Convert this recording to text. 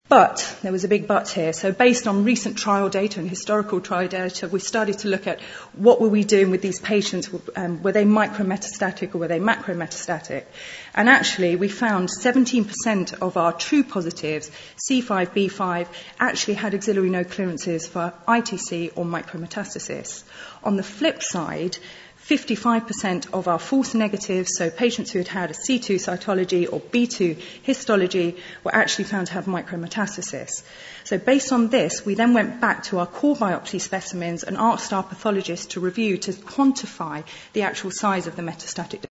But there was a big but here. So based on recent trial data and historical trial data, we started to look at what were we doing with these patients. Were they micrometastatic or were they macrometastatic? And actually, we found 17% of our true positives, C5, B5, actually had axillary node clearances for ITC or micrometastasis. On the flip side, 55% of our false negatives, so patients who had had a C2 cytology or B2 histology, were actually found to have micrometastasis. So based on this, we then went back to our core biopsy specimens and asked our pathologists to review to quantify the actual size of the metastatic